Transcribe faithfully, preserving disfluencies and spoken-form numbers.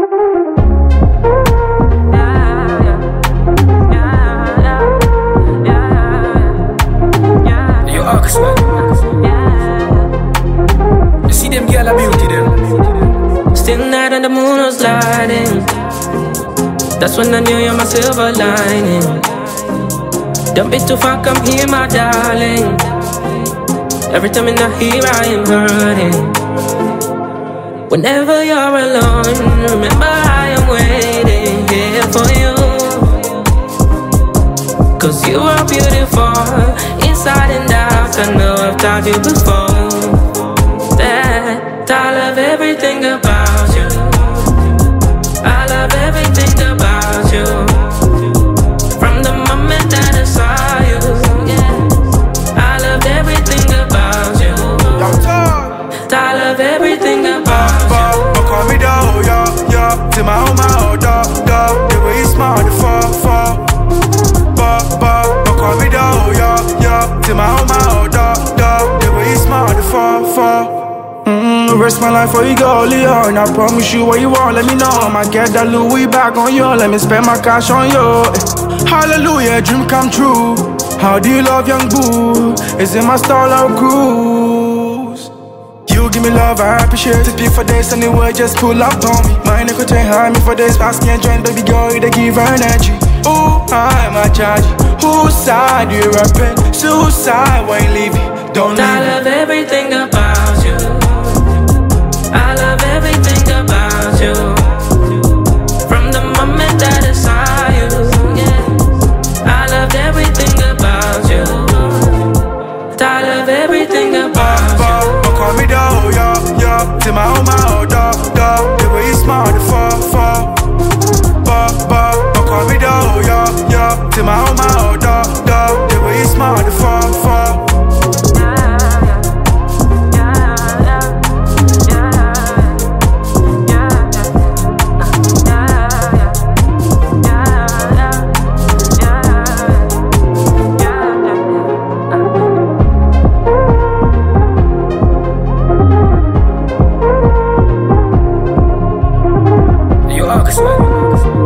You see them girl a beauty them. Still night and the moon was lighting. That's when I knew you're my silver lining. Don't be too far, come here my darling. Every time in the here I am hurting. Whenever you're alone, remember I am waiting here for you. Cause you are beautiful, inside and out. I know I've told you before that I love everything about you. I love everything about you. From the moment that I saw you, yeah, I loved everything about you. I love everything about you. Call me dough, yo, yo. To my home, my old dog, dog. The way you smile, the fall, fall. Call me dough, yo, yo. To my home, my old dog, dog. The way you smile, the fall, fall. Mm, rest my life for you go, Leon. I promise you what you want, let me know. I'ma get that Louis back on you. Let me spend my cash on you. Hallelujah, dream come true. How do you love young boo? Is it my style of cruise? You give me love, I appreciate it. Speak for this anyway, just pull up on me. Mine could take high me for this. Pass me and join, baby girl, they give her energy. Ooh, I'm a charge. Whose side you rapping? Suicide when you leave me. Don't leave me. I love everything about you. I love everything about you. From the moment that I saw you, yeah, I loved everything about you. I love everything about you. Call me dough, yo, yo. To my home, my old dog, dog. The way you smile, the fall, fall. Ba, ba. Call me dough, yo, yo. To my home, my old dog, dog. The way you smile, the fall, fall. You August, man.